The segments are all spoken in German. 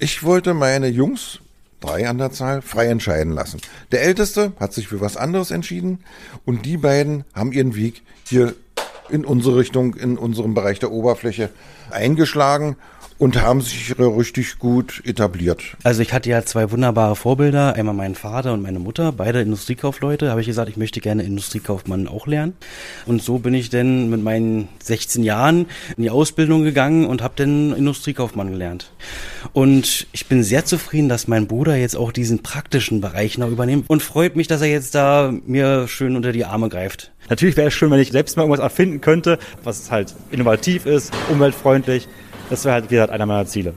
Ich wollte meine Jungs, 3 an der Zahl, frei entscheiden lassen. Der Älteste hat sich für was anderes entschieden und die beiden haben ihren Weg hier in unsere Richtung, in unserem Bereich der Oberfläche eingeschlagen und haben sich richtig gut etabliert. Also ich hatte ja 2 wunderbare Vorbilder, einmal meinen Vater und meine Mutter, beide Industriekaufleute. Habe ich gesagt, ich möchte gerne Industriekaufmann auch lernen. Und so bin ich dann mit meinen 16 Jahren in die Ausbildung gegangen und habe dann Industriekaufmann gelernt. Und ich bin sehr zufrieden, dass mein Bruder jetzt auch diesen praktischen Bereich noch übernimmt und freut mich, dass er jetzt da mir schön unter die Arme greift. Natürlich wäre es schön, wenn ich selbst mal irgendwas erfinden könnte, was halt innovativ ist, umweltfreundlich. Das wäre halt wieder einer meiner Ziele.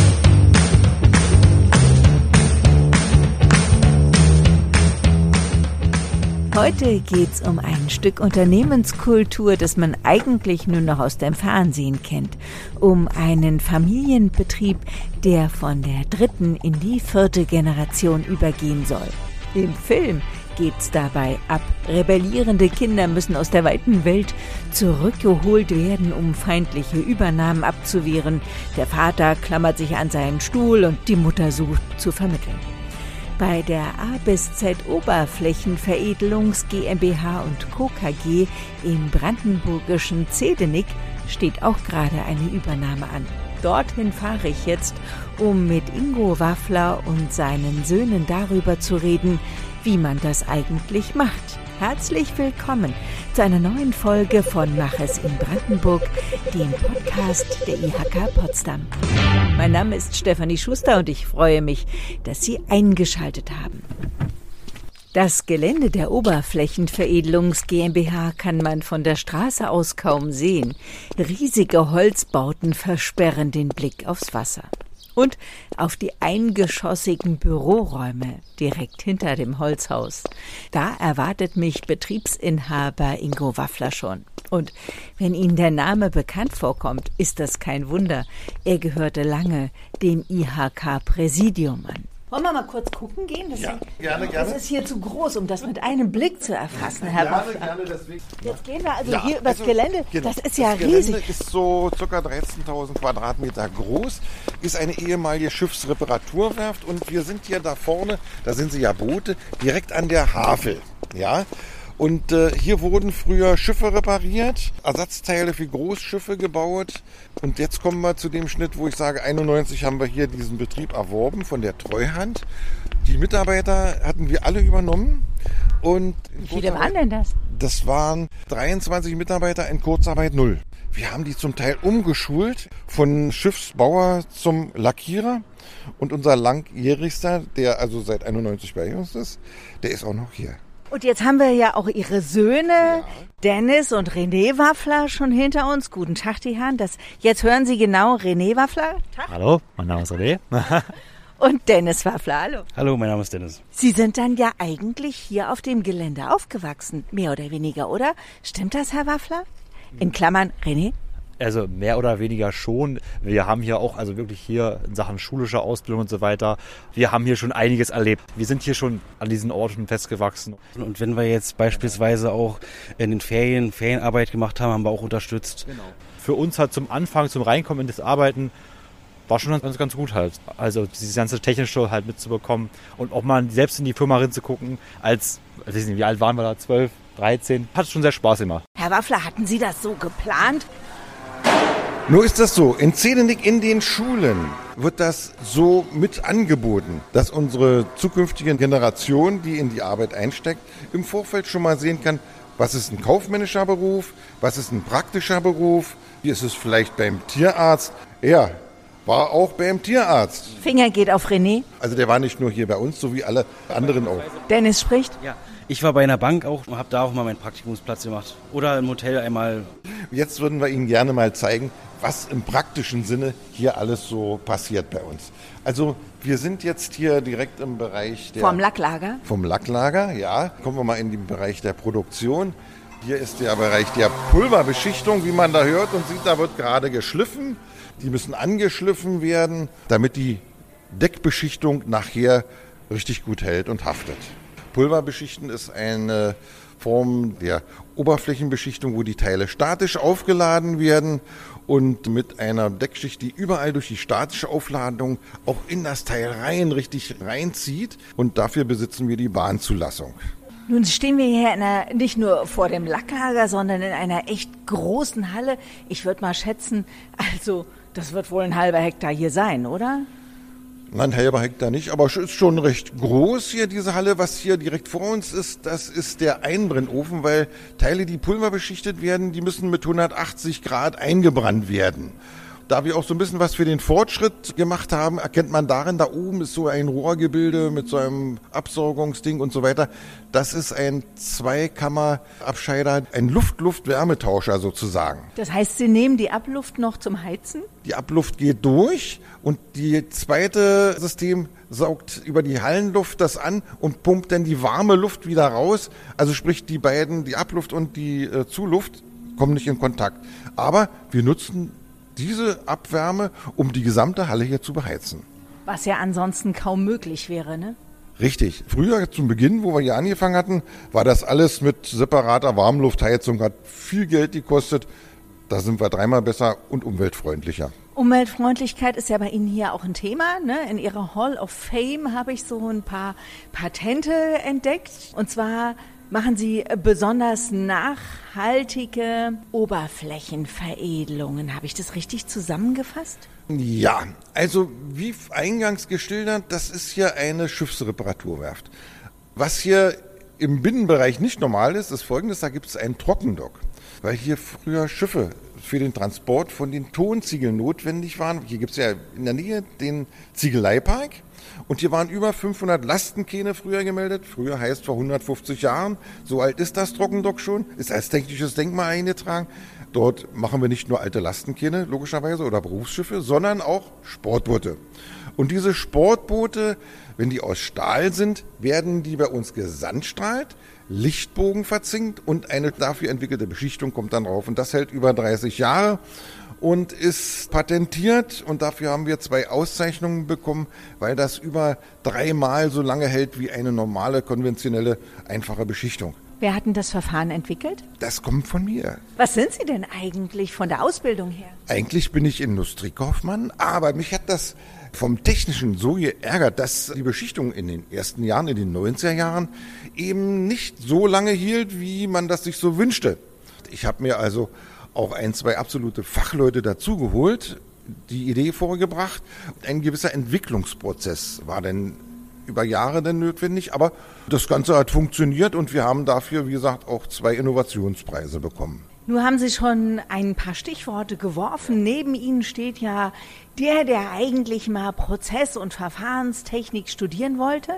Heute geht's um ein Stück Unternehmenskultur, das man eigentlich nur noch aus dem Fernsehen kennt. Um einen Familienbetrieb, der von der 3. in die 4. Generation übergehen soll. Im Film geht's dabei ab. Rebellierende Kinder müssen aus der weiten Welt zurückgeholt werden, um feindliche Übernahmen abzuwehren. Der Vater klammert sich an seinen Stuhl und die Mutter sucht zu vermitteln. Bei der A/Z Oberflächenveredelungs GmbH und Co. KG im brandenburgischen Zehdenick steht auch gerade eine Übernahme an. Dorthin fahre ich jetzt, um mit Ingo Waffler und seinen Söhnen darüber zu reden, wie man das eigentlich macht. Herzlich willkommen zu einer neuen Folge von Mach es in Brandenburg, dem Podcast der IHK Potsdam. Mein Name ist Stefanie Schuster und ich freue mich, dass Sie eingeschaltet haben. Das Gelände der Oberflächenveredelungs GmbH kann man von der Straße aus kaum sehen. Riesige Holzbauten versperren den Blick aufs Wasser. Und auf die eingeschossigen Büroräume direkt hinter dem Holzhaus. Da erwartet mich Betriebsinhaber Ingo Waffler schon. Und wenn Ihnen der Name bekannt vorkommt, ist das kein Wunder. Er gehörte lange dem IHK-Präsidium an. Wollen wir mal kurz gucken gehen? Gerne. Das ist hier zu groß, um das mit einem Blick zu erfassen, Herr Waffler. Gerne, deswegen. Jetzt gehen wir hier übers Gelände. Genau. Das ist ja das Gelände riesig. Ist so ca. 13.000 Quadratmeter groß, ist eine ehemalige Schiffsreparaturwerft und wir sind hier da vorne, da sind sie ja Boote, direkt an der Havel. Ja? Und hier wurden früher Schiffe repariert, Ersatzteile für Großschiffe gebaut. Und jetzt kommen wir zu dem Schnitt, wo ich sage, 91 haben wir hier diesen Betrieb erworben von der Treuhand. Die Mitarbeiter hatten wir alle übernommen. Und wie viele waren denn das? Das waren 23 Mitarbeiter in Kurzarbeit 0. Wir haben die zum Teil umgeschult von Schiffsbauer zum Lackierer. Und unser langjährigster, der also seit 91 bei uns ist, der ist auch noch hier. Und jetzt haben wir ja auch Ihre Söhne, Dennis und René Waffler, schon hinter uns. Guten Tag, die Herren. Jetzt hören Sie genau René Waffler. Tag. Hallo, mein Name ist René. Und Dennis Waffler, hallo. Hallo, mein Name ist Dennis. Sie sind dann ja eigentlich hier auf dem Gelände aufgewachsen, mehr oder weniger, oder? Stimmt das, Herr Waffler? In Klammern, René? Also mehr oder weniger schon. Wir haben hier auch, also wirklich hier in Sachen schulischer Ausbildung und so weiter, wir haben hier schon einiges erlebt. Wir sind hier schon an diesen Orten festgewachsen. Und wenn wir jetzt beispielsweise auch in den Ferienarbeit gemacht haben, haben wir auch unterstützt. Genau. Für uns halt zum Anfang, zum Reinkommen in das Arbeiten, war schon ganz gut halt. Also dieses ganze Technische halt mitzubekommen und auch mal selbst in die Firma reinzugucken, als, ich weiß nicht, wie alt waren wir da, 12, 13, hat schon sehr Spaß gemacht. Herr Waffler, hatten Sie das so geplant? Nur ist das so, in Zehdenick in den Schulen wird das so mit angeboten, dass unsere zukünftige Generation, die in die Arbeit einsteckt, im Vorfeld schon mal sehen kann, was ist ein kaufmännischer Beruf, was ist ein praktischer Beruf, wie ist es vielleicht beim Tierarzt. Ja, war auch beim Tierarzt. Finger geht auf René. Also der war nicht nur hier bei uns, so wie alle anderen auch. Dennis spricht. Ja. Ich war bei einer Bank auch und habe da auch mal meinen Praktikumsplatz gemacht. Oder im Hotel einmal. Jetzt würden wir Ihnen gerne mal zeigen, was im praktischen Sinne hier alles so passiert bei uns. Also wir sind jetzt hier direkt im Bereich vom Lacklager. Vom Lacklager, ja. Kommen wir mal in den Bereich der Produktion. Hier ist der Bereich der Pulverbeschichtung, wie man da hört und sieht, da wird gerade geschliffen. Die müssen angeschliffen werden, damit die Deckbeschichtung nachher richtig gut hält und haftet. Pulverbeschichten ist eine Form der Oberflächenbeschichtung, wo die Teile statisch aufgeladen werden und mit einer Deckschicht, die überall durch die statische Aufladung auch in das Teil richtig reinzieht. Und dafür besitzen wir die Bahnzulassung. Nun stehen wir hier nicht nur vor dem Lacklager, sondern in einer echt großen Halle. Ich würde mal schätzen, also das wird wohl ein halber Hektar hier sein, oder? Nein, halber Hektar nicht, aber es ist schon recht groß hier, diese Halle. Was hier direkt vor uns ist, das ist der Einbrennofen, weil Teile, die pulverbeschichtet werden, die müssen mit 180 Grad eingebrannt werden. Da wir auch so ein bisschen was für den Fortschritt gemacht haben, erkennt man darin, da oben ist so ein Rohrgebilde mit so einem Absaugungsding und so weiter. Das ist ein Zweikammerabscheider, ein Luft-Luft-Wärmetauscher sozusagen. Das heißt, Sie nehmen die Abluft noch zum Heizen? Die Abluft geht durch und die zweite System saugt über die Hallenluft das an und pumpt dann die warme Luft wieder raus. Also sprich, die beiden, die Abluft und die Zuluft, kommen nicht in Kontakt. Aber wir nutzen diese Abwärme, um die gesamte Halle hier zu beheizen. Was ja ansonsten kaum möglich wäre, ne? Richtig. Früher zum Beginn, wo wir hier angefangen hatten, war das alles mit separater Warmluftheizung, hat viel Geld gekostet. Da sind wir dreimal besser und umweltfreundlicher. Umweltfreundlichkeit ist ja bei Ihnen hier auch ein Thema, ne? In Ihrer Hall of Fame habe ich so ein paar Patente entdeckt. Und zwar machen Sie besonders nachhaltige Oberflächenveredelungen. Habe ich das richtig zusammengefasst? Ja, also wie eingangs geschildert, das ist hier eine Schiffsreparaturwerft. Was hier im Binnenbereich nicht normal ist, ist Folgendes: Da gibt es einen Trockendock, weil hier früher Schiffe für den Transport von den Tonziegeln notwendig waren. Hier gibt es ja in der Nähe den Ziegeleipark. Und hier waren über 500 Lastenkähne früher gemeldet. Früher heißt vor 150 Jahren. So alt ist das Trockendock schon. Ist als technisches Denkmal eingetragen. Dort machen wir nicht nur alte Lastenkähne, logischerweise, oder Berufsschiffe, sondern auch Sportboote. Und diese Sportboote, wenn die aus Stahl sind, werden die bei uns gesandstrahlt, Lichtbogen verzinkt und eine dafür entwickelte Beschichtung kommt dann drauf. Und das hält über 30 Jahre. Und ist patentiert und dafür haben wir 2 Auszeichnungen bekommen, weil das über 3-mal so lange hält wie eine normale, konventionelle, einfache Beschichtung. Wer hat denn das Verfahren entwickelt? Das kommt von mir. Was sind Sie denn eigentlich von der Ausbildung her? Eigentlich bin ich Industriekaufmann, aber mich hat das vom Technischen so geärgert, dass die Beschichtung in den ersten Jahren, in den 90er Jahren, eben nicht so lange hielt, wie man das sich so wünschte. Ich habe mir also auch 1-2 absolute Fachleute dazugeholt, die Idee vorgebracht. Ein gewisser Entwicklungsprozess war dann über Jahre dann notwendig, aber das Ganze hat funktioniert und wir haben dafür, wie gesagt, auch 2 Innovationspreise bekommen. Nun haben Sie schon ein paar Stichworte geworfen. Neben Ihnen steht ja der eigentlich mal Prozess- und Verfahrenstechnik studieren wollte,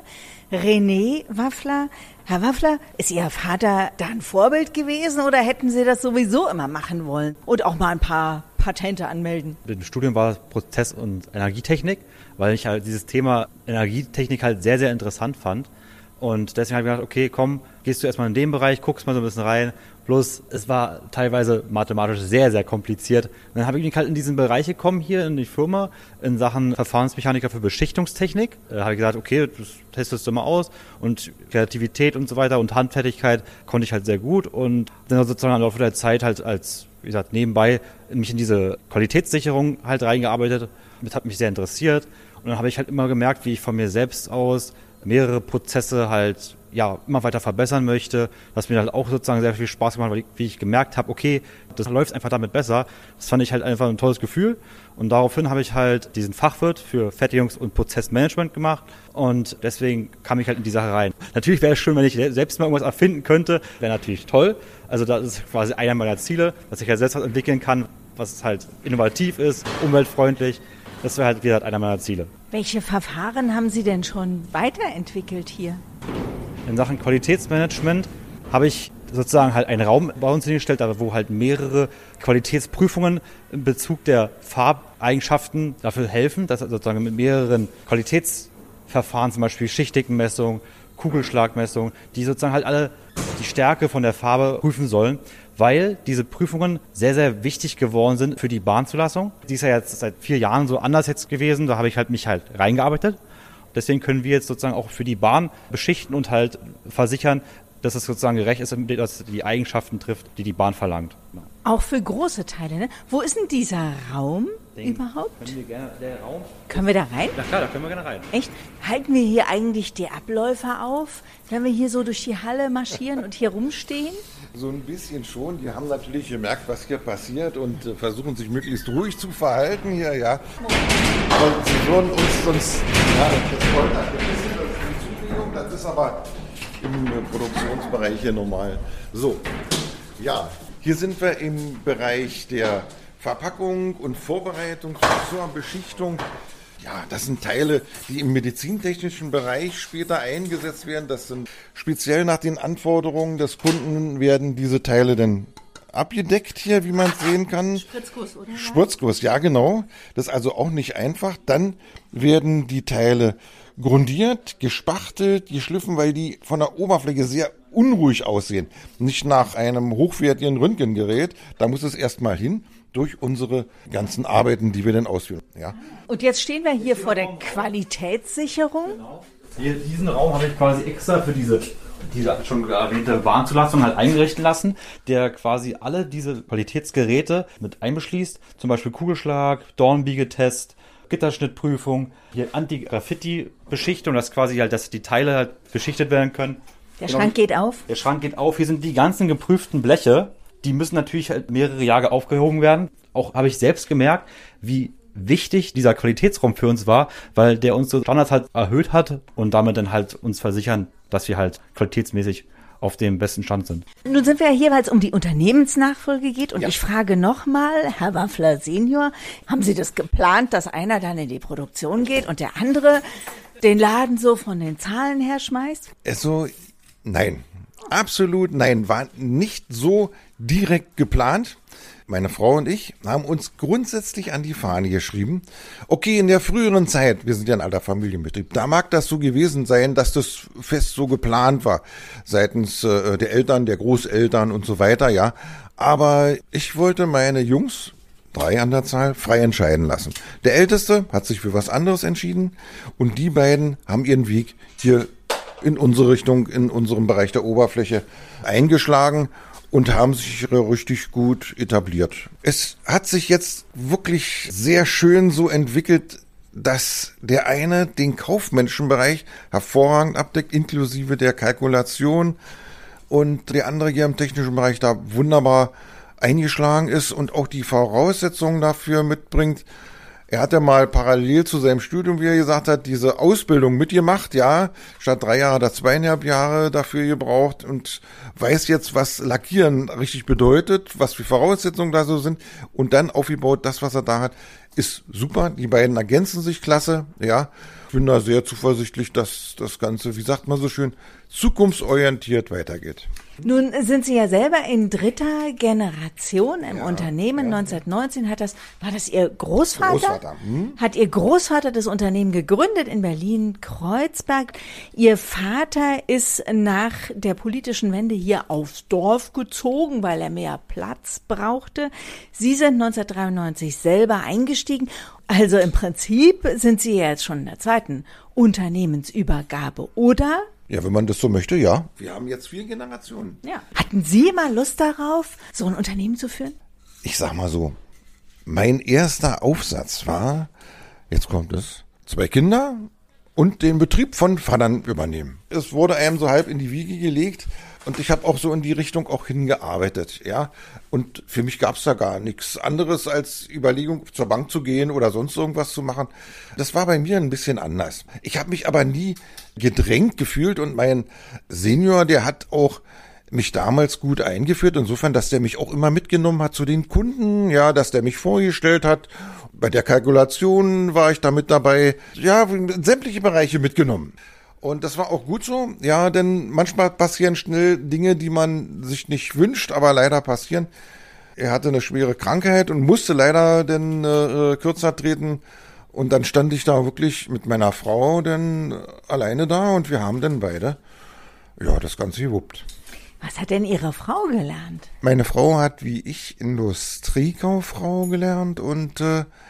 René Waffler. Herr Waffler, ist Ihr Vater da ein Vorbild gewesen oder hätten Sie das sowieso immer machen wollen und auch mal ein paar Patente anmelden? Im Studium war Prozess- und Energietechnik, weil ich halt dieses Thema Energietechnik halt sehr, sehr interessant fand. Und deswegen habe ich gedacht, okay, komm, gehst du erstmal in den Bereich, guckst mal so ein bisschen rein. Bloß es war teilweise mathematisch sehr, sehr kompliziert. Und dann habe ich mich halt in diesen Bereich gekommen hier in die Firma in Sachen Verfahrensmechaniker für Beschichtungstechnik. Da habe ich gesagt, okay, das testest du mal aus. Und Kreativität und so weiter und Handfertigkeit konnte ich halt sehr gut. Und dann sozusagen im Laufe der Zeit halt als, wie gesagt, nebenbei mich in diese Qualitätssicherung halt reingearbeitet. Das hat mich sehr interessiert. Und dann habe ich halt immer gemerkt, wie ich von mir selbst aus mehrere Prozesse halt immer weiter verbessern möchte, was mir halt auch sozusagen sehr viel Spaß gemacht hat, weil wie ich gemerkt habe, okay, das läuft einfach damit besser. Das fand ich halt einfach ein tolles Gefühl und daraufhin habe ich halt diesen Fachwirt für Fertigungs- und Prozessmanagement gemacht und deswegen kam ich halt in die Sache rein. Natürlich wäre es schön, wenn ich selbst mal irgendwas erfinden könnte, wäre natürlich toll. Also das ist quasi einer meiner Ziele, dass ich halt selbst was entwickeln kann, was halt innovativ ist, umweltfreundlich. Das wäre halt, wie gesagt, einer meiner Ziele. Welche Verfahren haben Sie denn schon weiterentwickelt hier? In Sachen Qualitätsmanagement habe ich sozusagen halt einen Raum bei uns hingestellt, wo halt mehrere Qualitätsprüfungen in Bezug der Farbeigenschaften dafür helfen, dass sozusagen mit mehreren Qualitätsverfahren, zum Beispiel Schichtdickenmessung, Kugelschlagmessung, die sozusagen halt alle die Stärke von der Farbe prüfen sollen, weil diese Prüfungen sehr, sehr wichtig geworden sind für die Bahnzulassung. Die ist ja jetzt seit 4 Jahren so anders jetzt gewesen, da habe ich halt mich halt reingearbeitet. Deswegen können wir jetzt sozusagen auch für die Bahn beschichten und halt versichern, dass es sozusagen gerecht ist, dass die Eigenschaften trifft, die die Bahn verlangt. Auch für große Teile, ne? Wo ist denn dieser Raum überhaupt? Können wir gerne, der Raum? Können wir da rein? Na klar, da können wir gerne rein. Echt? Halten wir hier eigentlich die Abläufe auf, wenn wir hier so durch die Halle marschieren und hier rumstehen? So ein bisschen schon. Die haben natürlich gemerkt, was hier passiert und versuchen sich möglichst ruhig zu verhalten hier, ja. Und sie würden uns sonst, ja, das wollen ein bisschen Zuwendung, das ist aber im Produktionsbereich hier normal. So, ja, hier sind wir im Bereich der Verpackung und Vorbereitung zur Beschichtung. Ja, das sind Teile, die im medizintechnischen Bereich später eingesetzt werden. Das sind speziell nach den Anforderungen des Kunden werden diese Teile dann abgedeckt hier, wie man es sehen kann. Spritzguss, oder? Spritzguss, ja genau. Das ist also auch nicht einfach. Dann werden die Teile grundiert, gespachtelt, geschliffen, weil die von der Oberfläche sehr unruhig aussehen. Nicht nach einem hochwertigen Röntgengerät. Da muss es erstmal hin durch unsere ganzen Arbeiten, die wir dann ausführen. Ja. Und jetzt stehen wir hier vor der Qualitätssicherung. Genau. Hier, diesen Raum habe ich quasi extra für diese schon erwähnte Warenzulassung halt eingerichten lassen, der quasi alle diese Qualitätsgeräte mit einbeschließt. Zum Beispiel Kugelschlag, Dornbiegetest, Gitterschnittprüfung, hier Anti-Graffiti-Beschichtung, dass quasi halt, dass die Teile halt beschichtet werden können. Der Schrank geht auf. Der Schrank geht auf. Hier sind die ganzen geprüften Bleche. Die müssen natürlich halt mehrere Jahre aufgehoben werden. Auch habe ich selbst gemerkt, wie wichtig dieser Qualitätsraum für uns war, weil der uns so Standards halt erhöht hat und damit dann halt uns versichern, dass wir halt qualitätsmäßig auf dem besten Stand sind. Nun sind wir ja hier, weil es um die Unternehmensnachfolge geht. Und ich frage nochmal, Herr Waffler Senior, haben Sie das geplant, dass einer dann in die Produktion geht und der andere den Laden so von den Zahlen her schmeißt? Also, nein. Absolut nein. War nicht so direkt geplant. Meine Frau und ich haben uns grundsätzlich an die Fahne geschrieben. Okay, in der früheren Zeit, wir sind ja ein alter Familienbetrieb, da mag das so gewesen sein, dass das fest so geplant war, seitens der Eltern, der Großeltern und so weiter, ja. Aber ich wollte meine Jungs, 3 an der Zahl, frei entscheiden lassen. Der Älteste hat sich für was anderes entschieden und die beiden haben ihren Weg hier in unsere Richtung, in unserem Bereich der Oberfläche eingeschlagen und haben sich richtig gut etabliert. Es hat sich jetzt wirklich sehr schön so entwickelt, dass der eine den kaufmännischen Bereich hervorragend abdeckt, inklusive der Kalkulation, und der andere hier im technischen Bereich da wunderbar eingeschlagen ist und auch die Voraussetzungen dafür mitbringt. Er hat ja mal parallel zu seinem Studium, wie er gesagt hat, diese Ausbildung mitgemacht, ja, statt 3 Jahre, da 2,5 Jahre dafür gebraucht und weiß jetzt, was Lackieren richtig bedeutet, was für Voraussetzungen da so sind und dann aufgebaut, das, was er da hat, ist super. Die beiden ergänzen sich klasse, ja. Ich bin da sehr zuversichtlich, dass das Ganze, wie sagt man so schön, zukunftsorientiert weitergeht. Nun sind Sie ja selber in 3. Generation im Unternehmen. Ja. 1919 war das Ihr Großvater? Hat Ihr Großvater das Unternehmen gegründet in Berlin-Kreuzberg. Ihr Vater ist nach der politischen Wende hier aufs Dorf gezogen, weil er mehr Platz brauchte. Sie sind 1993 selber eingestiegen. Also im Prinzip sind Sie jetzt schon in der 2. Unternehmensübergabe, oder? Ja, wenn man das so möchte, ja. Wir haben jetzt 4 Generationen. Ja. Hatten Sie mal Lust darauf, so ein Unternehmen zu führen? Ich sag mal so, mein erster Aufsatz war, jetzt kommt es, 2 Kinder und den Betrieb von Vatern übernehmen. Es wurde einem so halb in die Wiege gelegt und ich habe auch so in die Richtung auch hingearbeitet, ja. Und für mich gab es da gar nichts anderes als Überlegung, zur Bank zu gehen oder sonst irgendwas zu machen. Das war bei mir ein bisschen anders. Ich habe mich aber nie gedrängt gefühlt und mein Senior, der hat auch mich damals gut eingeführt, insofern, dass der mich auch immer mitgenommen hat zu den Kunden, ja, dass der mich vorgestellt hat. Bei der Kalkulation war ich da mit dabei, ja, sämtliche Bereiche mitgenommen. Und das war auch gut so, ja, denn manchmal passieren schnell Dinge, die man sich nicht wünscht, aber leider passieren. Er hatte eine schwere Krankheit und musste leider dann kürzer treten. Und dann stand ich da wirklich mit meiner Frau dann alleine da und wir haben dann beide, ja, das Ganze gewuppt. Was hat denn Ihre Frau gelernt? Meine Frau hat wie ich Industriekauffrau gelernt und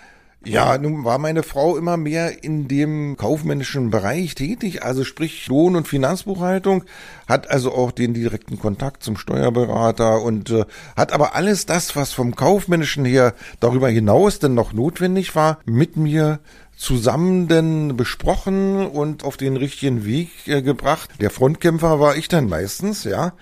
Ja, nun war meine Frau immer mehr in dem kaufmännischen Bereich tätig, also sprich Lohn- und Finanzbuchhaltung, hat also auch den direkten Kontakt zum Steuerberater und hat aber alles das, was vom kaufmännischen her darüber hinaus denn noch notwendig war, mit mir zusammen denn besprochen und auf den richtigen Weg gebracht. Der Frontkämpfer war ich dann meistens, ja.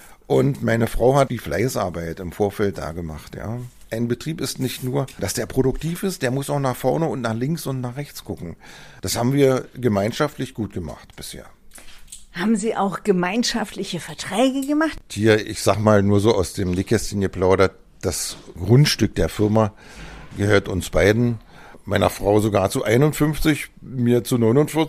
Und meine Frau hat die Fleißarbeit im Vorfeld da gemacht, ja. Ein Betrieb ist nicht nur, dass der produktiv ist, der muss auch nach vorne und nach links und nach rechts gucken. Das haben wir gemeinschaftlich gut gemacht bisher. Haben Sie auch gemeinschaftliche Verträge gemacht? Hier, ich sag mal nur so aus dem Nähkästchen geplaudert, das Grundstück der Firma gehört uns beiden. Meiner Frau sogar zu 51, mir zu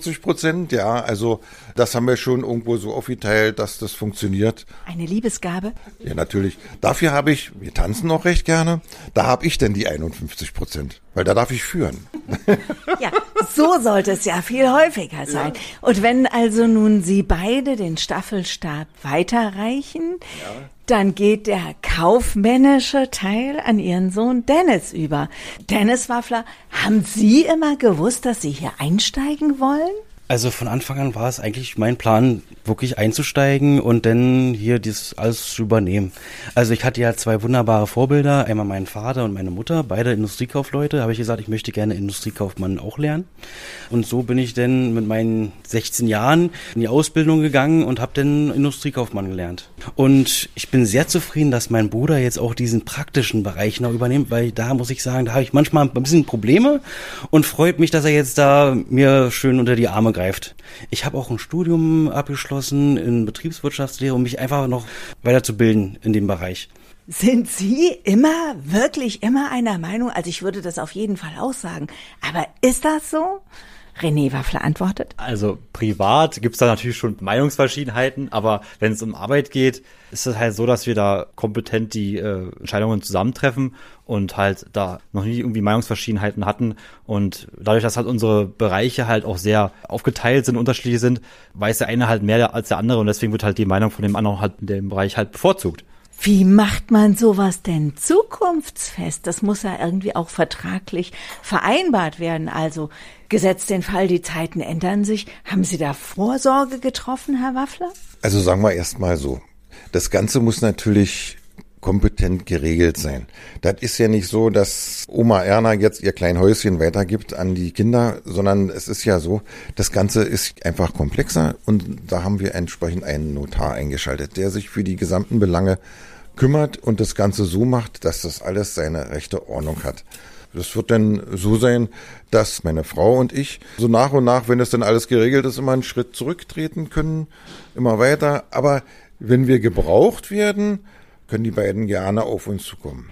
49%. Ja, also das haben wir schon irgendwo so aufgeteilt, dass das funktioniert. Eine Liebesgabe? Ja, natürlich. Dafür wir tanzen auch recht gerne, da habe ich denn die 51%, weil da darf ich führen. Ja, so sollte es ja viel häufiger sein. Ja. Und wenn also nun Sie beide den Staffelstab weiterreichen, dann geht der kaufmännische Teil an Ihren Sohn Dennis über. Dennis Waffler, haben Sie immer gewusst, dass Sie hier einsteigen wollen? Also von Anfang an war es eigentlich mein Plan, wirklich einzusteigen und dann hier das alles zu übernehmen. Also ich hatte ja 2 wunderbare Vorbilder, einmal meinen Vater und meine Mutter, beide Industriekaufleute. Habe ich gesagt, ich möchte gerne Industriekaufmann auch lernen. Und so bin ich dann mit meinen 16 Jahren in die Ausbildung gegangen und habe dann Industriekaufmann gelernt. Und ich bin sehr zufrieden, dass mein Bruder jetzt auch diesen praktischen Bereich noch übernimmt, weil da muss ich sagen, da habe ich manchmal ein bisschen Probleme und freut mich, dass er jetzt da mir schön unter die Arme greift. Ich habe auch ein Studium abgeschlossen in Betriebswirtschaftslehre, um mich einfach noch weiterzubilden in dem Bereich. Sind Sie wirklich immer einer Meinung? Also ich würde das auf jeden Fall auch sagen. Aber ist das so? René Waffler antwortet. Also privat gibt's da natürlich schon Meinungsverschiedenheiten, aber wenn es um Arbeit geht, ist es halt so, dass wir da kompetent die Entscheidungen zusammentreffen und halt da noch nie irgendwie Meinungsverschiedenheiten hatten. Und dadurch, dass halt unsere Bereiche halt auch sehr aufgeteilt sind, unterschiedlich sind, weiß der eine halt mehr als der andere und deswegen wird halt die Meinung von dem anderen halt in dem Bereich halt bevorzugt. Wie macht man sowas denn zukunftsfest? Das muss ja irgendwie auch vertraglich vereinbart werden. Also gesetzt den Fall, die Zeiten ändern sich. Haben Sie da Vorsorge getroffen, Herr Waffler? Also sagen wir erst mal so. Das Ganze muss natürlich kompetent geregelt sein. Das ist ja nicht so, dass Oma Erna jetzt ihr kleines Häuschen weitergibt an die Kinder, sondern es ist ja so, das Ganze ist einfach komplexer und da haben wir entsprechend einen Notar eingeschaltet, der sich für die gesamten Belange kümmert und das Ganze so macht, dass das alles seine rechte Ordnung hat. Das wird dann so sein, dass meine Frau und ich so nach und nach, wenn es dann alles geregelt ist, immer einen Schritt zurücktreten können, immer weiter. Aber wenn wir gebraucht werden, können die beiden gerne auf uns zukommen.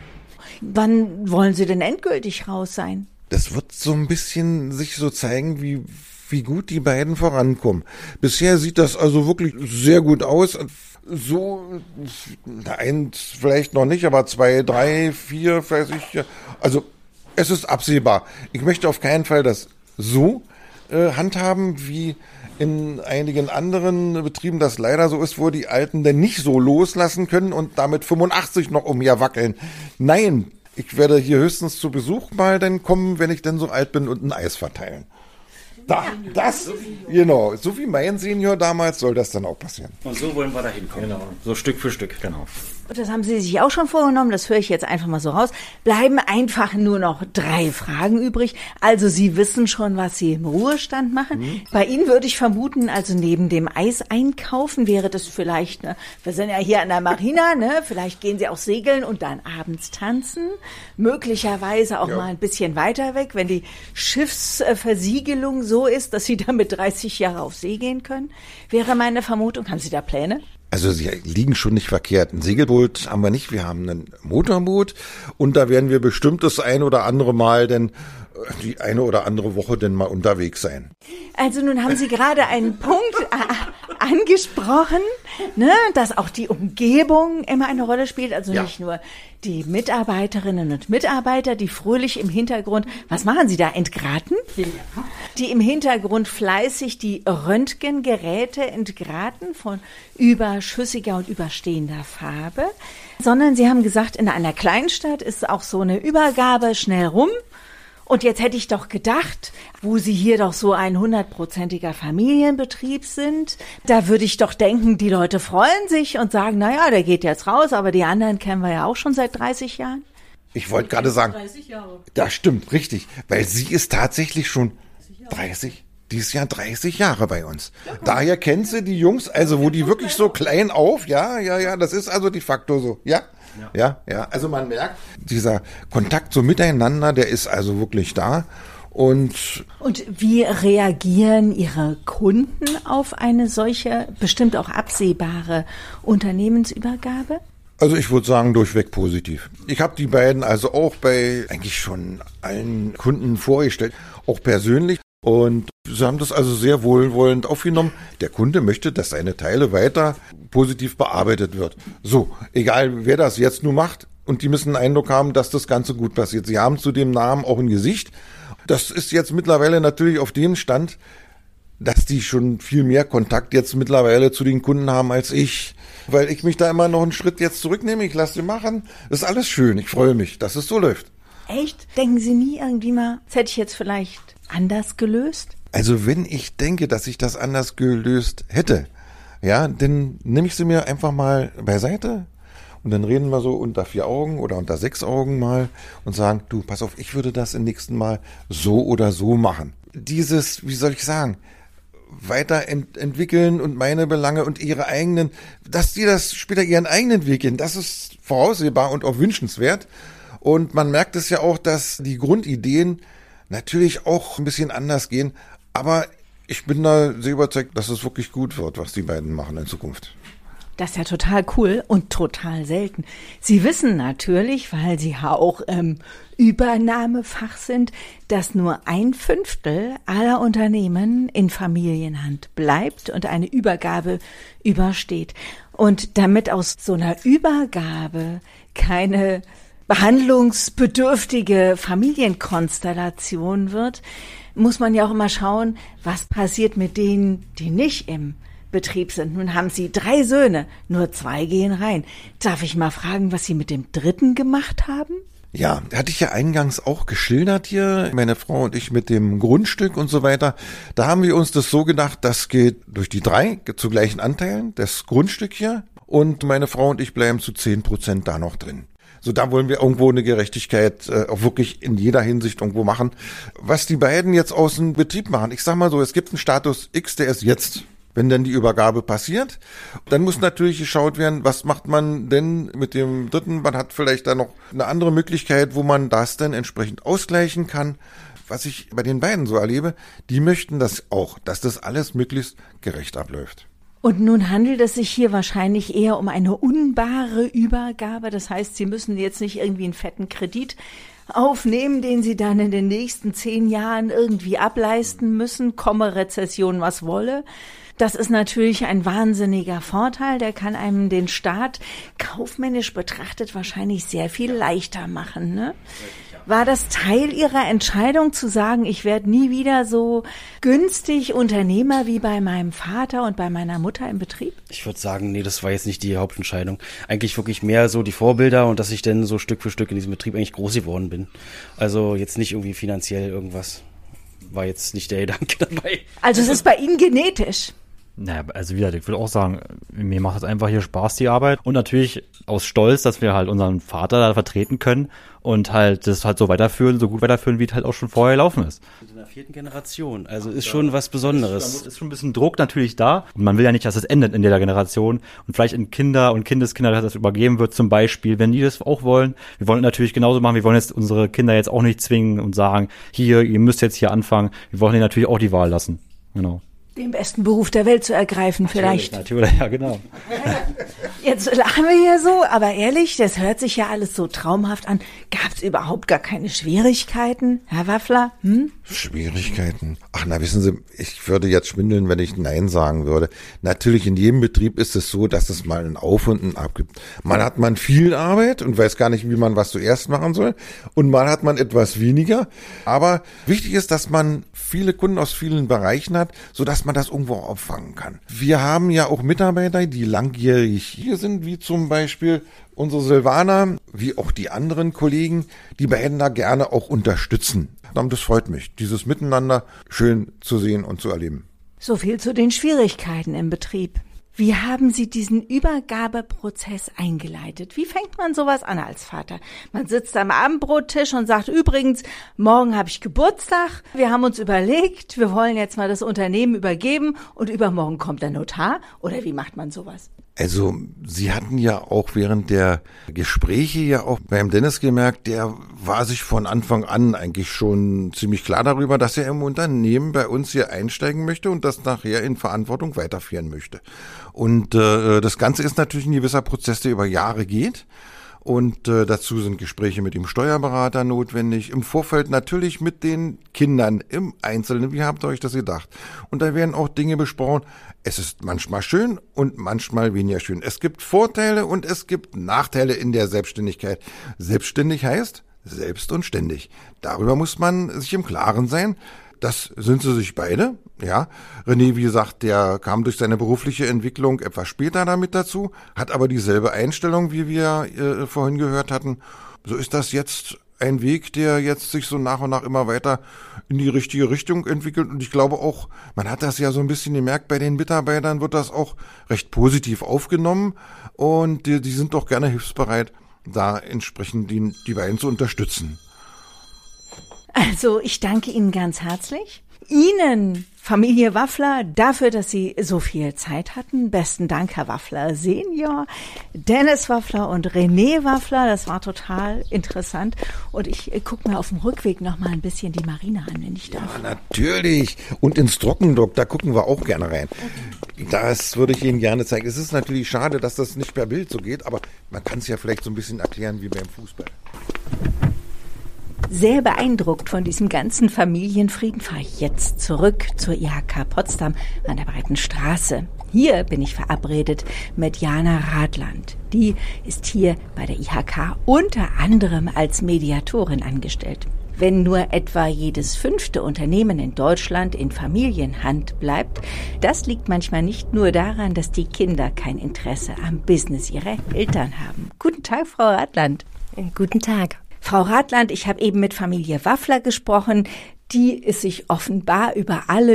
Wann wollen Sie denn endgültig raus sein? Das wird so ein bisschen sich so zeigen, wie gut die beiden vorankommen. Bisher sieht das also wirklich sehr gut aus. So, eins vielleicht noch nicht, aber 2, 3, 4, weiß ich. Also es ist absehbar. Ich möchte auf keinen Fall das so handhaben, wie in einigen anderen Betrieben das leider so ist, wo die Alten denn nicht so loslassen können und damit 85 noch umherwackeln. Nein, ich werde hier höchstens zu Besuch mal dann kommen, wenn ich denn so alt bin und ein Eis verteilen. Genau, so wie mein Senior damals soll das dann auch passieren. Und so wollen wir da hinkommen. Genau. So Stück für Stück. Genau. Das haben Sie sich auch schon vorgenommen, das höre ich jetzt einfach mal so raus. Bleiben einfach nur noch 3 Fragen übrig. Also Sie wissen schon, was Sie im Ruhestand machen. Bei Ihnen würde ich vermuten, also neben dem Eis einkaufen wäre das vielleicht, wir sind ja hier an der Marina, vielleicht gehen Sie auch segeln und dann abends tanzen. Möglicherweise auch mal ein bisschen weiter weg, wenn die Schiffsversiegelung so ist, dass Sie dann mit 30 Jahren auf See gehen können. Wäre meine Vermutung. Haben Sie da Pläne? Also sie liegen schon nicht verkehrt. Ein Segelboot haben wir nicht, wir haben ein Motorboot und da werden wir bestimmt das ein oder andere Mal denn die eine oder andere Woche denn mal unterwegs sein. Also nun haben Sie gerade einen Punkt angesprochen, dass auch die Umgebung immer eine Rolle spielt, also nicht nur die Mitarbeiterinnen und Mitarbeiter, die fröhlich im Hintergrund, was machen Sie da, entgraten? Ja. Die im Hintergrund fleißig die Röntgengeräte entgraten von überschüssiger und überstehender Farbe, sondern Sie haben gesagt, in einer Kleinstadt ist auch so eine Übergabe schnell rum Und jetzt hätte ich doch gedacht, wo Sie hier doch so ein 100%iger Familienbetrieb sind, da würde ich doch denken, die Leute freuen sich und sagen, naja, der geht jetzt raus, aber die anderen kennen wir ja auch schon seit 30 Jahren. Ich wollte gerade sagen, 30 Jahre. das stimmt, richtig, weil sie ist tatsächlich schon 30, dieses Jahr 30 Jahre bei uns. Daher kennt sie die Jungs, also wo die wirklich so klein auf, ja, das ist also de facto so, ja. Also man merkt, dieser Kontakt so miteinander, der ist also wirklich da. Und wie reagieren Ihre Kunden auf eine solche, bestimmt auch absehbare Unternehmensübergabe? also ich würde sagen, durchweg positiv. Ich habe die beiden also auch bei eigentlich schon allen Kunden vorgestellt, auch persönlich. Und sie haben das also sehr wohlwollend aufgenommen. Der Kunde möchte, dass seine Teile weiter positiv bearbeitet wird. So, egal wer das jetzt nur macht. Und die müssen einen Eindruck haben, dass das Ganze gut passiert. Sie haben zu dem Namen auch ein Gesicht. Das ist jetzt mittlerweile natürlich auf dem Stand, dass die schon viel mehr Kontakt jetzt mittlerweile zu den Kunden haben als ich. Weil ich mich da immer noch einen Schritt jetzt zurücknehme. Ich lasse sie machen. Das ist alles schön. Ich freue mich, dass es so läuft. Echt? Denken Sie nie irgendwie mal, das hätte ich jetzt vielleicht anders gelöst? Also wenn ich denke, dass ich das anders gelöst hätte, ja, dann nehme ich sie mir einfach mal beiseite und dann reden wir so unter 4 Augen oder unter 6 Augen mal und sagen, du, pass auf, ich würde das im nächsten Mal so oder so machen. Dieses, wie soll ich sagen, weiterentwickeln und meine Belange und ihre eigenen, dass die das später ihren eigenen Weg gehen, das ist voraussehbar und auch wünschenswert. Und man merkt es ja auch, dass die Grundideen natürlich auch ein bisschen anders gehen, aber ich bin da sehr überzeugt, dass es wirklich gut wird, was die beiden machen in Zukunft. Das ist ja total cool und total selten. Sie wissen natürlich, weil Sie ja auch im Übernahmefach sind, dass nur 1/5 aller Unternehmen in Familienhand bleibt und eine Übergabe übersteht. Und damit aus so einer Übergabe keine behandlungsbedürftige Familienkonstellation wird, muss man ja auch immer schauen, was passiert mit denen, die nicht im Betrieb sind. Nun haben Sie 3 Söhne, nur 2 gehen rein. Darf ich mal fragen, was Sie mit dem 3. gemacht haben? Ja, hatte ich ja eingangs auch geschildert hier, meine Frau und ich mit dem Grundstück und so weiter. Da haben wir uns das so gedacht, das geht durch die 3 zu gleichen Anteilen, das Grundstück hier. Und meine Frau und ich bleiben zu 10% da noch drin. So, da wollen wir irgendwo eine Gerechtigkeit auch wirklich in jeder Hinsicht irgendwo machen. Was die beiden jetzt aus dem Betrieb machen, ich sag mal so, es gibt einen Status X, der ist jetzt. Wenn dann die Übergabe passiert, dann muss natürlich geschaut werden, was macht man denn mit dem 3. Man hat vielleicht da noch eine andere Möglichkeit, wo man das dann entsprechend ausgleichen kann. Was ich bei den beiden so erlebe, die möchten das auch, dass das alles möglichst gerecht abläuft. Und nun handelt es sich hier wahrscheinlich eher um eine unbare Übergabe. Das heißt, Sie müssen jetzt nicht irgendwie einen fetten Kredit aufnehmen, den Sie dann in den nächsten 10 Jahren irgendwie ableisten müssen, komme Rezession, was wolle. Das ist natürlich ein wahnsinniger Vorteil, der kann einem den Staat kaufmännisch betrachtet wahrscheinlich sehr viel leichter machen, ne? War das Teil Ihrer Entscheidung zu sagen, ich werde nie wieder so günstig Unternehmer wie bei meinem Vater und bei meiner Mutter im Betrieb? Ich würde sagen, nee, das war jetzt nicht die Hauptentscheidung. Eigentlich wirklich mehr so die Vorbilder und dass ich dann so Stück für Stück in diesem Betrieb eigentlich groß geworden bin. Also jetzt nicht irgendwie finanziell irgendwas. War jetzt nicht der Gedanke dabei. Also es ist bei Ihnen genetisch? Naja, also wie gesagt, ich würde auch sagen, mir macht es einfach hier Spaß, die Arbeit. Und natürlich aus Stolz, dass wir halt unseren Vater da vertreten können und halt das halt so weiterführen, so gut weiterführen, wie es halt auch schon vorher gelaufen ist. In der 4. Generation, also ist schon was Besonderes. Da ist schon ein bisschen Druck natürlich da. Und man will ja nicht, dass es endet in der Generation und vielleicht in Kinder und Kindeskinder, dass das übergeben wird zum Beispiel, wenn die das auch wollen. Wir wollen natürlich genauso machen, wir wollen jetzt unsere Kinder jetzt auch nicht zwingen und sagen, hier, ihr müsst jetzt hier anfangen. Wir wollen ihnen natürlich auch die Wahl lassen. Genau. Den besten Beruf der Welt zu ergreifen vielleicht. Natürlich, ja genau. Jetzt lachen wir hier so, aber ehrlich, das hört sich ja alles so traumhaft an. Gab es überhaupt gar keine Schwierigkeiten, Herr Waffler? Schwierigkeiten? Ach na, wissen Sie, ich würde jetzt schwindeln, wenn ich Nein sagen würde. Natürlich, in jedem Betrieb ist es so, dass es mal ein Auf und ein Ab gibt. Mal hat man viel Arbeit und weiß gar nicht, wie man was zuerst machen soll. Und mal hat man etwas weniger. Aber wichtig ist, dass man viele Kunden aus vielen Bereichen hat, sodass man das irgendwo auffangen kann. Wir haben ja auch Mitarbeiter, die langjährig hier sind, wie zum Beispiel unsere Silvana, wie auch die anderen Kollegen, die beiden da gerne auch unterstützen. Und das freut mich, dieses Miteinander schön zu sehen und zu erleben. So viel zu den Schwierigkeiten im Betrieb. Wie haben Sie diesen Übergabeprozess eingeleitet? Wie fängt man sowas an als Vater? Man sitzt am Abendbrottisch und sagt, übrigens, morgen habe ich Geburtstag. Wir haben uns überlegt, wir wollen jetzt mal das Unternehmen übergeben und übermorgen kommt der Notar. Oder wie macht man sowas? Also Sie hatten ja auch während der Gespräche ja auch beim Dennis gemerkt, der war sich von Anfang an eigentlich schon ziemlich klar darüber, dass er im Unternehmen bei uns hier einsteigen möchte und das nachher in Verantwortung weiterführen möchte. Und das Ganze ist natürlich ein gewisser Prozess, der über Jahre geht. Und dazu sind Gespräche mit dem Steuerberater notwendig. Im Vorfeld natürlich mit den Kindern im Einzelnen. Wie habt ihr euch das gedacht? Und da werden auch Dinge besprochen. Es ist manchmal schön und manchmal weniger schön. Es gibt Vorteile und es gibt Nachteile in der Selbstständigkeit. Selbstständig heißt selbst und ständig. Darüber muss man sich im Klaren sein. Das sind sie sich beide, ja. René, wie gesagt, der kam durch seine berufliche Entwicklung etwas später damit dazu, hat aber dieselbe Einstellung, wie wir vorhin gehört hatten. So ist das jetzt ein Weg, der jetzt sich so nach und nach immer weiter in die richtige Richtung entwickelt. Und ich glaube auch, man hat das ja so ein bisschen gemerkt, bei den Mitarbeitern wird das auch recht positiv aufgenommen. Und die sind doch gerne hilfsbereit, da entsprechend die beiden zu unterstützen. Also, ich danke Ihnen ganz herzlich. Ihnen, Familie Waffler, dafür, dass Sie so viel Zeit hatten. Besten Dank, Herr Waffler Senior, Dennis Waffler und René Waffler. Das war total interessant. Und ich gucke mir auf dem Rückweg noch mal ein bisschen die Marina an, wenn ich darf. Ja, natürlich. Und ins Trockendock, da gucken wir auch gerne rein. Das würde ich Ihnen gerne zeigen. Es ist natürlich schade, dass das nicht per Bild so geht, aber man kann es ja vielleicht so ein bisschen erklären wie beim Fußball. Sehr beeindruckt von diesem ganzen Familienfrieden fahre ich jetzt zurück zur IHK Potsdam an der Breiten Straße. Hier bin ich verabredet mit Jana Radland. Die ist hier bei der IHK unter anderem als Mediatorin angestellt. Wenn nur etwa jedes 5. Unternehmen in Deutschland in Familienhand bleibt, das liegt manchmal nicht nur daran, dass die Kinder kein Interesse am Business ihrer Eltern haben. Guten Tag, Frau Radland. Guten Tag. Frau Radland, ich habe eben mit Familie Waffler gesprochen. Die ist sich offenbar über alle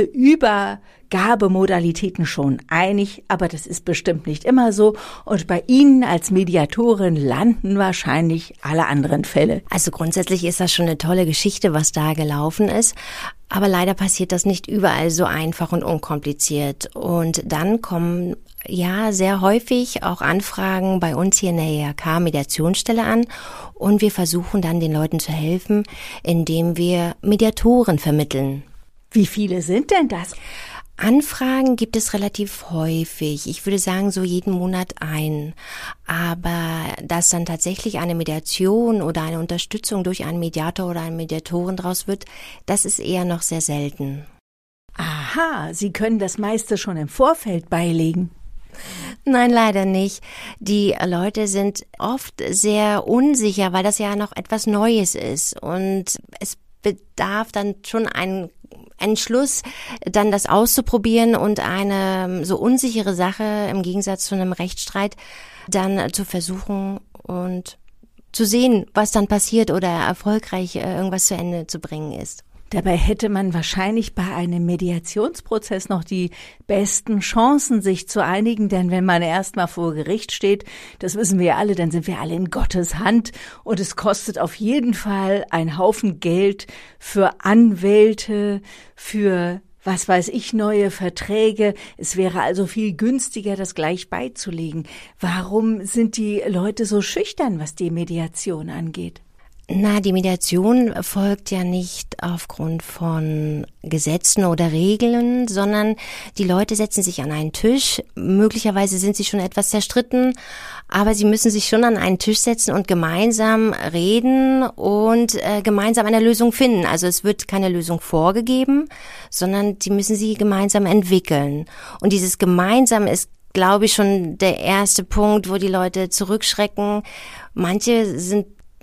Übergabemodalitäten schon einig, aber das ist bestimmt nicht immer so. Und bei Ihnen als Mediatorin landen wahrscheinlich alle anderen Fälle. Also grundsätzlich ist das schon eine tolle Geschichte, was da gelaufen ist. Aber leider passiert das nicht überall so einfach und unkompliziert. Und dann kommen ja sehr häufig auch Anfragen bei uns hier in der IHK-Mediationsstelle an. Und wir versuchen dann den Leuten zu helfen, indem wir Mediatoren vermitteln. Wie viele sind denn das? Anfragen gibt es relativ häufig. Ich würde sagen, so jeden Monat ein. Aber dass dann tatsächlich eine Mediation oder eine Unterstützung durch einen Mediator oder eine Mediatorin draus wird, das ist eher noch sehr selten. Aha, Sie können das meiste schon im Vorfeld beilegen. Nein, leider nicht. Die Leute sind oft sehr unsicher, weil das ja noch etwas Neues ist. Und es bedarf dann schon einen Entschluss, dann das auszuprobieren und eine so unsichere Sache im Gegensatz zu einem Rechtsstreit dann zu versuchen und zu sehen, was dann passiert oder erfolgreich irgendwas zu Ende zu bringen ist. Dabei hätte man wahrscheinlich bei einem Mediationsprozess noch die besten Chancen, sich zu einigen, denn wenn man erstmal vor Gericht steht, das wissen wir alle, dann sind wir alle in Gottes Hand und es kostet auf jeden Fall einen Haufen Geld für Anwälte, für was weiß ich, neue Verträge. Es wäre also viel günstiger, das gleich beizulegen. Warum sind die Leute so schüchtern, was die Mediation angeht? Na, die Mediation folgt ja nicht aufgrund von Gesetzen oder Regeln, sondern die Leute setzen sich an einen Tisch. Möglicherweise sind sie schon etwas zerstritten, aber sie müssen sich schon an einen Tisch setzen und gemeinsam reden und gemeinsam eine Lösung finden. Also es wird keine Lösung vorgegeben, sondern sie müssen sie gemeinsam entwickeln. Und dieses Gemeinsam ist, glaube ich, schon der erste Punkt, wo die Leute zurückschrecken. Manche sind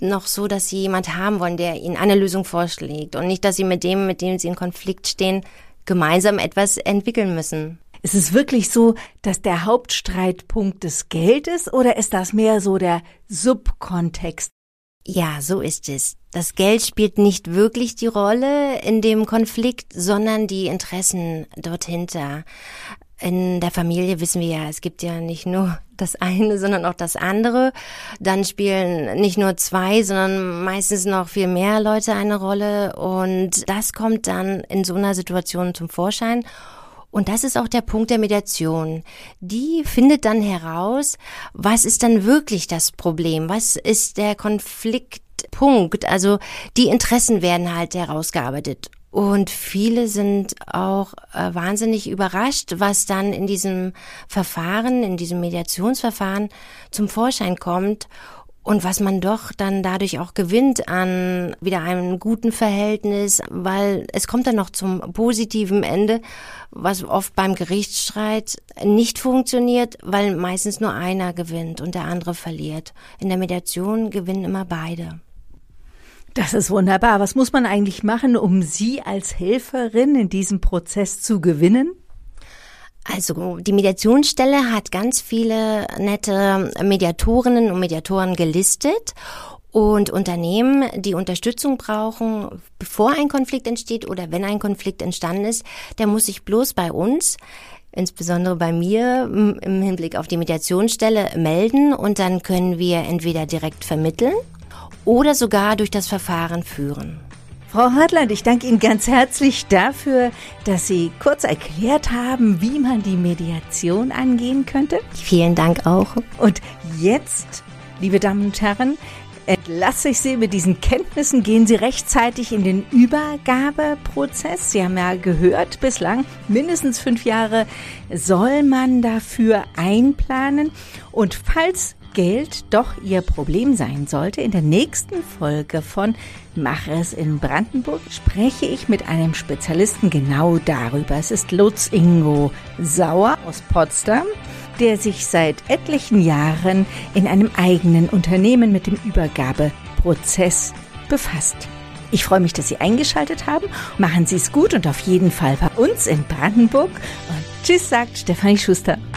noch so, dass sie jemand haben wollen, der ihnen eine Lösung vorschlägt und nicht, dass sie mit dem sie in Konflikt stehen, gemeinsam etwas entwickeln müssen. Ist es wirklich so, dass der Hauptstreitpunkt das Geld ist oder ist das mehr so der Subkontext? Ja, so ist es. Das Geld spielt nicht wirklich die Rolle in dem Konflikt, sondern die Interessen dort hinter. In der Familie wissen wir ja, es gibt ja nicht nur das eine, sondern auch das andere. Dann spielen nicht nur zwei, sondern meistens noch viel mehr Leute eine Rolle. Und das kommt dann in so einer Situation zum Vorschein. Und das ist auch der Punkt der Mediation. Die findet dann heraus, was ist dann wirklich das Problem? Was ist der Konfliktpunkt? Also die Interessen werden halt herausgearbeitet. Und viele sind auch wahnsinnig überrascht, was dann in diesem Verfahren, in diesem Mediationsverfahren zum Vorschein kommt und was man doch dann dadurch auch gewinnt an wieder einem guten Verhältnis, weil es kommt dann noch zum positiven Ende, was oft beim Gerichtsstreit nicht funktioniert, weil meistens nur einer gewinnt und der andere verliert. In der Mediation gewinnen immer beide. Das ist wunderbar. Was muss man eigentlich machen, um Sie als Helferin in diesem Prozess zu gewinnen? Also die Mediationsstelle hat ganz viele nette Mediatorinnen und Mediatoren gelistet und Unternehmen, die Unterstützung brauchen, bevor ein Konflikt entsteht oder wenn ein Konflikt entstanden ist, der muss sich bloß bei uns, insbesondere bei mir im Hinblick auf die Mediationsstelle, melden und dann können wir entweder direkt vermitteln oder sogar durch das Verfahren führen. Frau Hartland, ich danke Ihnen ganz herzlich dafür, dass Sie kurz erklärt haben, wie man die Mediation angehen könnte. Vielen Dank auch. Und jetzt, liebe Damen und Herren, entlasse ich Sie mit diesen Kenntnissen. Gehen Sie rechtzeitig in den Übergabeprozess. Sie haben ja gehört, bislang mindestens 5 Jahre soll man dafür einplanen. Und falls Geld doch Ihr Problem sein sollte, in der nächsten Folge von Mach es in Brandenburg spreche ich mit einem Spezialisten genau darüber. Es ist Lutz Ingo Sauer aus Potsdam, der sich seit etlichen Jahren in einem eigenen Unternehmen mit dem Übergabeprozess befasst. Ich freue mich, dass Sie eingeschaltet haben. Machen Sie es gut und auf jeden Fall bei uns in Brandenburg. Und tschüss, sagt Stefanie Schuster.